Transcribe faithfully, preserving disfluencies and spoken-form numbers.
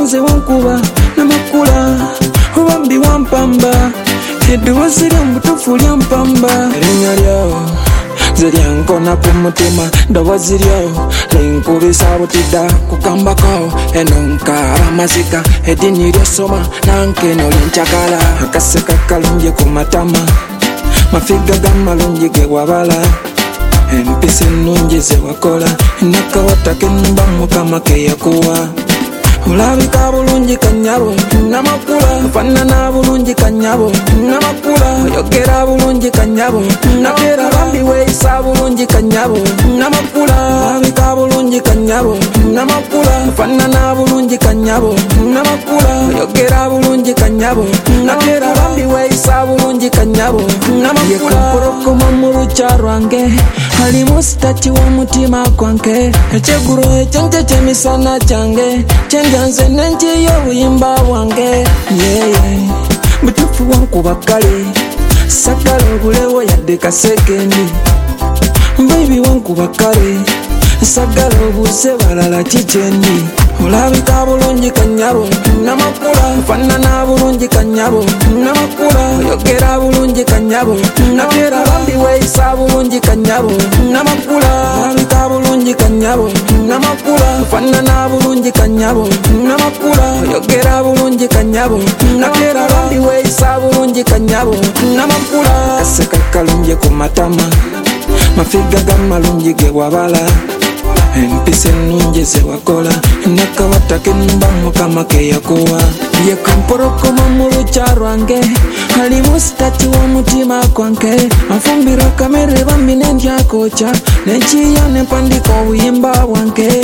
nze wankuba namakula obambi wampamba eddoboozi ly'omutuufu lyampamba erinnya lyo nze lyankona ku mutima ddoboozi lyo linkubisa butidda kukambako eno nkaaba mazika eddiini lyosoma nankeno linkyagala akaseka kalungi ku matama mafiga g'amalungi ge wabala empisi ennungi ze wakola nakawata kennumba mukama ke yakuwa olabika bulungi kanyabo namakula ofaanana bulungi kanyabo namakula oyogera bulungi kanyabo nabeera bambi weeyisa bulungi kanyabo namakula olabika bulungi kanyabo namakula ofaanana bulungi kanyabo namakula oyogera bulungi kanyabo nabeera bambi weeyisa bulungi kanyabo namakula yekamporokoma mu lukya lwange alimu sitati w'omutima gwange ekyeggulo ekyenje ky'emisana kyange kyenjanze n'enji y'obuyimba bwange yeye butuufu wankuba kale sagala obulewo yadde kasekendi baby wankuba kale sagala obuuze balala kikyendi olabika bulungi kanyabo namakula ofaanana bulungi kanyabo namakula oyogera bulungi kanyabo nabeera bambi weeyisa bulungi kanyabo namakula olabika bulungi kanyabo namakula ofaanana bulungi kanyabo namakula oyogera bulungi kanyabo nabeera bambi weeyisa bulungi kanyabo namakula kaseka kalungi ku matama mafiga g'amalungi ge wabala empisi ennungi ze wakola nakawata kennumba mukama ke yakuwa yekamporokoma mu lukya lwange alimu sitati w'omutima gwange anfumbira kamere bambi n'endyakoca n'ekiyo n'empandika obuyimba bwange